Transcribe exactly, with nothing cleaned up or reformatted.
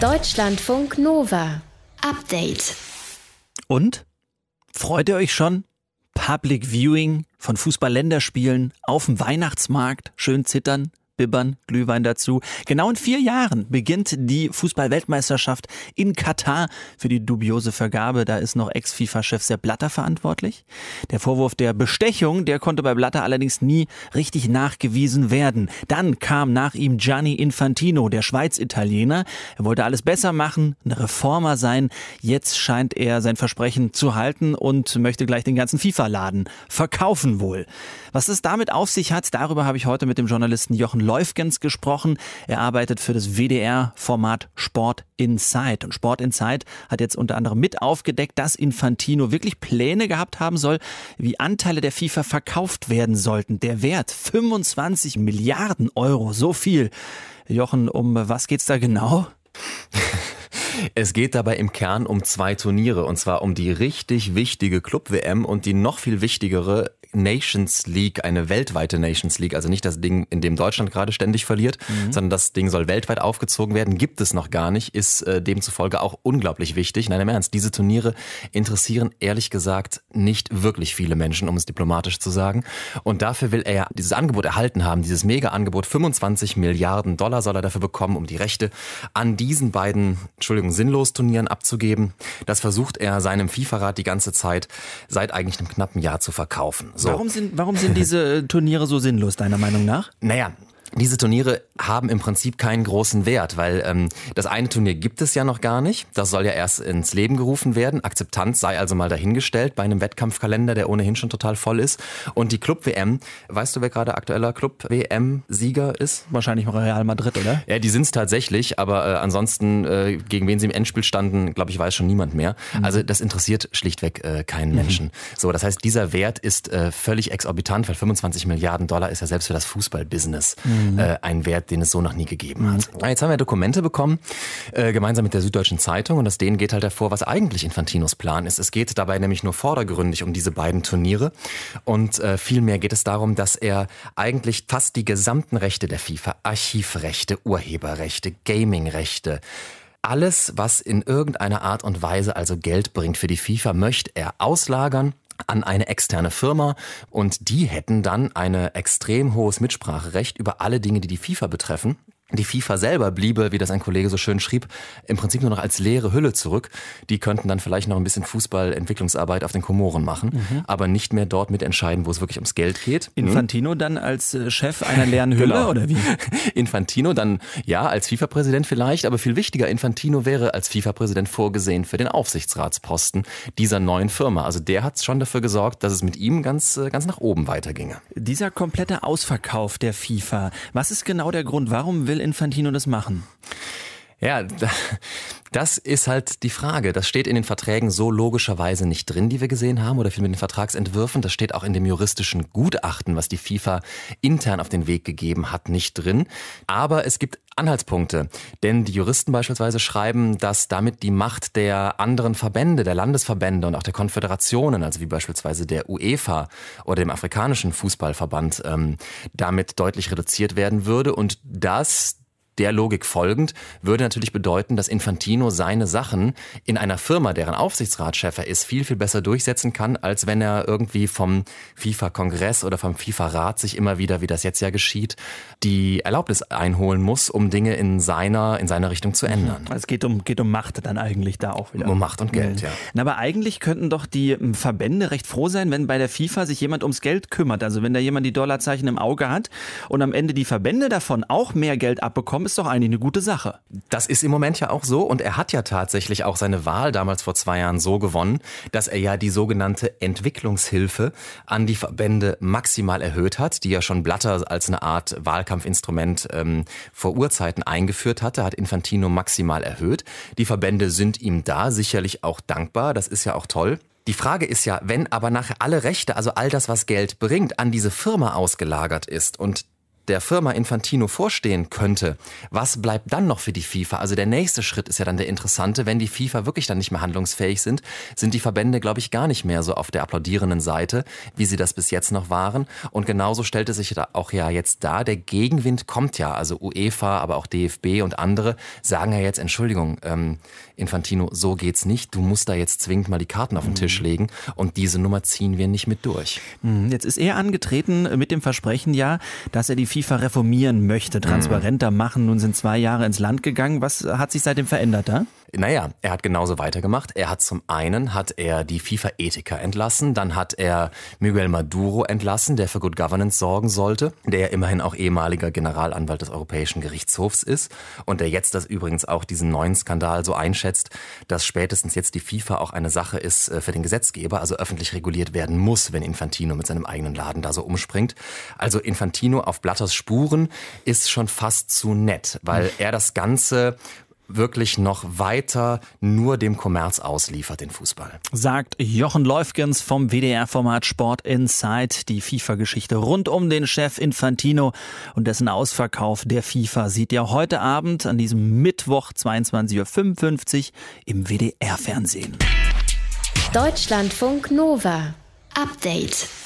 Deutschlandfunk Nova. Update. Und? Freut ihr euch schon? Public Viewing von Fußball-Länderspielen auf dem Weihnachtsmarkt, schön zittern, bibbern, Glühwein dazu. Genau in vier Jahren beginnt die Fußball-Weltmeisterschaft in Katar. Für die dubiose Vergabe, da ist noch Ex-FIFA-Chef Sepp Blatter verantwortlich. Der Vorwurf der Bestechung, der konnte bei Blatter allerdings nie richtig nachgewiesen werden. Dann kam nach ihm Gianni Infantino, der Schweiz-Italiener. Er wollte alles besser machen, ein Reformer sein. Jetzt scheint er sein Versprechen zu halten und möchte gleich den ganzen FIFA-Laden verkaufen wohl. Was es damit auf sich hat, darüber habe ich heute mit dem Journalisten Jochen Leufgens gesprochen. Er arbeitet für das W D R-Format Sport Inside. Und Sport Inside hat jetzt unter anderem mit aufgedeckt, dass Infantino wirklich Pläne gehabt haben soll, wie Anteile der FIFA verkauft werden sollten. Der Wert fünfundzwanzig Milliarden Euro, so viel. Jochen, um was geht's da genau? Es geht dabei im Kern um zwei Turniere, und zwar um die richtig wichtige Club-W M und die noch viel wichtigere Nations League, eine weltweite Nations League, also nicht das Ding, in dem Deutschland gerade ständig verliert, mhm. sondern das Ding soll weltweit aufgezogen werden, gibt es noch gar nicht, ist äh, demzufolge auch unglaublich wichtig. Nein, im Ernst, diese Turniere interessieren ehrlich gesagt nicht wirklich viele Menschen, um es diplomatisch zu sagen, und dafür will er ja dieses Angebot erhalten haben, dieses Mega-Angebot, fünfundzwanzig Milliarden Dollar soll er dafür bekommen, um die Rechte an diesen beiden, Entschuldigung, sinnlos Turnieren abzugeben. Das versucht er seinem FIFA-Rat die ganze Zeit seit eigentlich einem knappen Jahr zu verkaufen. So. Warum sind, warum sind diese Turniere so sinnlos, deiner Meinung nach? Naja, diese Turniere haben im Prinzip keinen großen Wert, weil ähm, das eine Turnier gibt es ja noch gar nicht. Das soll ja erst ins Leben gerufen werden. Akzeptanz sei also mal dahingestellt bei einem Wettkampfkalender, der ohnehin schon total voll ist. Und die Club-W M, weißt du, wer gerade aktueller Club-W M-Sieger ist? Wahrscheinlich Real Madrid, oder? Ja, die sind es tatsächlich, aber äh, ansonsten, äh, gegen wen sie im Endspiel standen, glaube ich, weiß schon niemand mehr. Mhm. Also das interessiert schlichtweg äh, keinen Menschen. Mhm. So, das heißt, dieser Wert ist äh, völlig exorbitant, weil fünfundzwanzig Milliarden Dollar ist ja selbst für das Fußballbusiness mhm. ein Wert, den es so noch nie gegeben hat. Mhm. Jetzt haben wir Dokumente bekommen, äh, gemeinsam mit der Süddeutschen Zeitung, und aus denen geht halt hervor, was eigentlich Infantinos Plan ist. Es geht dabei nämlich nur vordergründig um diese beiden Turniere, und äh, vielmehr geht es darum, dass er eigentlich fast die gesamten Rechte der FIFA, Archivrechte, Urheberrechte, Gamingrechte, alles, was in irgendeiner Art und Weise also Geld bringt für die FIFA, möchte er auslagern an eine externe Firma, und die hätten dann ein extrem hohes Mitspracherecht über alle Dinge, die die FIFA betreffen. Die FIFA selber bliebe, wie das ein Kollege so schön schrieb, im Prinzip nur noch als leere Hülle zurück. Die könnten dann vielleicht noch ein bisschen Fußballentwicklungsarbeit auf den Komoren machen, mhm. aber nicht mehr dort mitentscheiden, wo es wirklich ums Geld geht. Infantino hm? dann als Chef einer leeren Hülle, genau. oder wie? Infantino dann, ja, als FIFA-Präsident vielleicht, aber viel wichtiger, Infantino wäre als FIFA-Präsident vorgesehen für den Aufsichtsratsposten dieser neuen Firma. Also der hat schon dafür gesorgt, dass es mit ihm ganz, ganz nach oben weiterginge. Dieser komplette Ausverkauf der FIFA, was ist genau der Grund? Warum will Infantino das machen? Ja, das ist halt die Frage. Das steht in den Verträgen so logischerweise nicht drin, die wir gesehen haben, oder viel mit den Vertragsentwürfen. Das steht auch in dem juristischen Gutachten, was die FIFA intern auf den Weg gegeben hat, nicht drin. Aber es gibt Anhaltspunkte, denn die Juristen beispielsweise schreiben, dass damit die Macht der anderen Verbände, der Landesverbände und auch der Konföderationen, also wie beispielsweise der UEFA oder dem afrikanischen Fußballverband, ähm, damit deutlich reduziert werden würde, und das der Logik folgend würde natürlich bedeuten, dass Infantino seine Sachen in einer Firma, deren Aufsichtsratschef er ist, viel, viel besser durchsetzen kann, als wenn er irgendwie vom FIFA-Kongress oder vom FIFA-Rat sich immer wieder, wie das jetzt ja geschieht, die Erlaubnis einholen muss, um Dinge in seiner, in seiner Richtung zu ändern. Es geht um, geht um Macht dann eigentlich da auch wieder. Um Macht und Geld, mhm. ja. Na, aber eigentlich könnten doch die Verbände recht froh sein, wenn bei der FIFA sich jemand ums Geld kümmert. Also wenn da jemand die Dollarzeichen im Auge hat und am Ende die Verbände davon auch mehr Geld abbekommen, ist doch eigentlich eine gute Sache. Das ist im Moment ja auch so, und er hat ja tatsächlich auch seine Wahl damals vor zwei Jahren so gewonnen, dass er ja die sogenannte Entwicklungshilfe an die Verbände maximal erhöht hat, die ja schon Blatter als eine Art Wahlkampfinstrument ähm, vor Urzeiten eingeführt hatte, hat Infantino maximal erhöht. Die Verbände sind ihm da sicherlich auch dankbar, das ist ja auch toll. Die Frage ist ja, wenn aber nachher alle Rechte, also all das, was Geld bringt, an diese Firma ausgelagert ist und der Firma Infantino vorstehen könnte, was bleibt dann noch für die FIFA? Also der nächste Schritt ist ja dann der interessante. Wenn die FIFA wirklich dann nicht mehr handlungsfähig sind, sind die Verbände, glaube ich, gar nicht mehr so auf der applaudierenden Seite, wie sie das bis jetzt noch waren. Und genauso stellte sich da auch ja jetzt dar, der Gegenwind kommt ja. Also UEFA, aber auch D F B und andere sagen ja jetzt, Entschuldigung, ähm, Infantino, so geht's nicht. Du musst da jetzt zwingend mal die Karten auf den Tisch legen. Und diese Nummer ziehen wir nicht mit durch. Jetzt ist er angetreten mit dem Versprechen ja, dass er die FIFA reformieren möchte, transparenter machen. Nun sind zwei Jahre ins Land gegangen. Was hat sich seitdem verändert da? Naja, er hat genauso weitergemacht. Er hat zum einen hat er die FIFA-Ethiker entlassen, dann hat er Miguel Maduro entlassen, der für Good Governance sorgen sollte, der immerhin auch ehemaliger Generalanwalt des Europäischen Gerichtshofs ist und der jetzt das übrigens auch diesen neuen Skandal so einschätzt, dass spätestens jetzt die FIFA auch eine Sache ist für den Gesetzgeber, also öffentlich reguliert werden muss, wenn Infantino mit seinem eigenen Laden da so umspringt. Also Infantino auf Blatters Spuren ist schon fast zu nett, weil er das Ganze wirklich noch weiter nur dem Kommerz ausliefert, den Fußball. Sagt Jochen Leufgens vom W D R-Format Sport Inside. Die FIFA-Geschichte rund um den Chef Infantino und dessen Ausverkauf der FIFA sieht ihr heute Abend an diesem Mittwoch zweiundzwanzig Uhr fünfundfünfzig im W D R-Fernsehen. Deutschlandfunk Nova. Update.